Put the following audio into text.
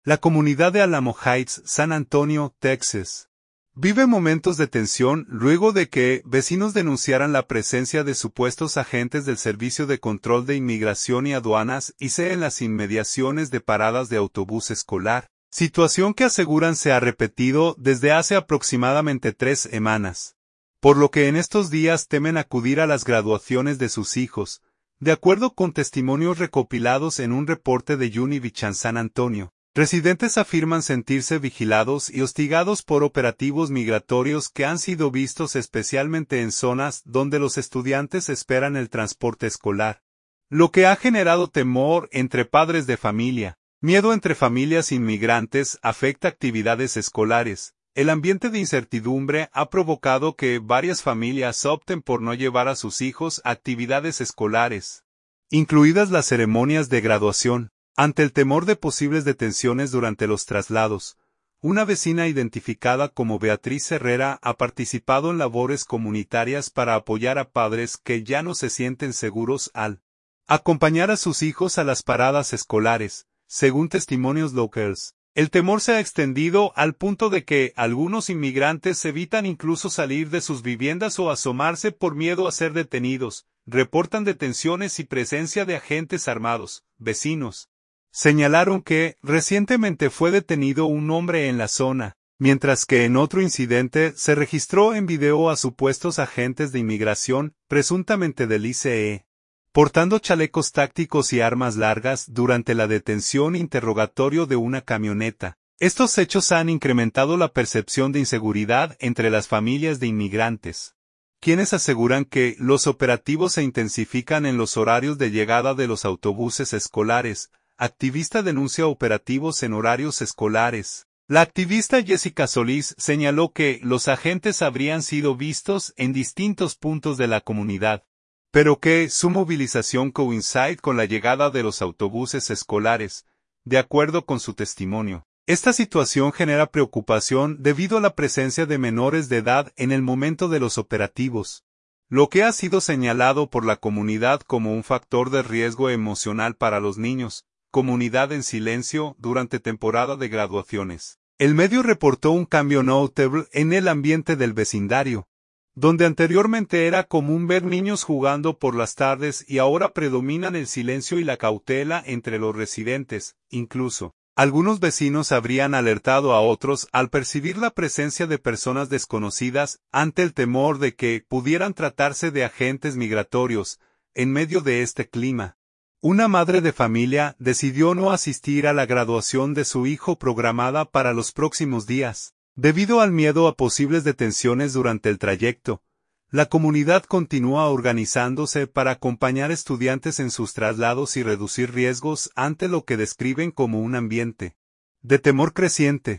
La comunidad de Alamo Heights, San Antonio, Texas, vive momentos de tensión luego de que vecinos denunciaran la presencia de supuestos agentes del Servicio de Control de Inmigración y Aduanas (ICE) en las inmediaciones de paradas de autobús escolar, situación que aseguran se ha repetido desde hace aproximadamente 3 semanas, por lo que en estos días temen acudir a las graduaciones de sus hijos, de acuerdo con testimonios recopilados en un reporte de Univision San Antonio. Residentes afirman sentirse vigilados y hostigados por operativos migratorios que han sido vistos especialmente en zonas donde los estudiantes esperan el transporte escolar, lo que ha generado temor entre padres de familia. Miedo entre familias inmigrantes afecta actividades escolares. El ambiente de incertidumbre ha provocado que varias familias opten por no llevar a sus hijos a actividades escolares, incluidas las ceremonias de graduación. Ante el temor de posibles detenciones durante los traslados, una vecina identificada como Beatriz Herrera ha participado en labores comunitarias para apoyar a padres que ya no se sienten seguros al acompañar a sus hijos a las paradas escolares, según testimonios locales. El temor se ha extendido al punto de que algunos inmigrantes evitan incluso salir de sus viviendas o asomarse por miedo a ser detenidos. Reportan detenciones y presencia de agentes armados. Vecinos señalaron que recientemente fue detenido un hombre en la zona, mientras que en otro incidente se registró en video a supuestos agentes de inmigración, presuntamente del ICE, portando chalecos tácticos y armas largas durante la detención e interrogatorio de una camioneta. Estos hechos han incrementado la percepción de inseguridad entre las familias de inmigrantes, quienes aseguran que los operativos se intensifican en los horarios de llegada de los autobuses escolares. Activista denuncia operativos en horarios escolares. La activista Jessica Solís señaló que los agentes habrían sido vistos en distintos puntos de la comunidad, pero que su movilización coincide con la llegada de los autobuses escolares, de acuerdo con su testimonio. Esta situación genera preocupación debido a la presencia de menores de edad en el momento de los operativos, lo que ha sido señalado por la comunidad como un factor de riesgo emocional para los niños. Comunidad en silencio durante temporada de graduaciones. El medio reportó un cambio notable en el ambiente del vecindario, donde anteriormente era común ver niños jugando por las tardes y ahora predominan el silencio y la cautela entre los residentes. Incluso, algunos vecinos habrían alertado a otros al percibir la presencia de personas desconocidas ante el temor de que pudieran tratarse de agentes migratorios. En medio de este clima, una madre de familia decidió no asistir a la graduación de su hijo programada para los próximos días, debido al miedo a posibles detenciones durante el trayecto. La comunidad continúa organizándose para acompañar estudiantes en sus traslados y reducir riesgos ante lo que describen como un ambiente de temor creciente.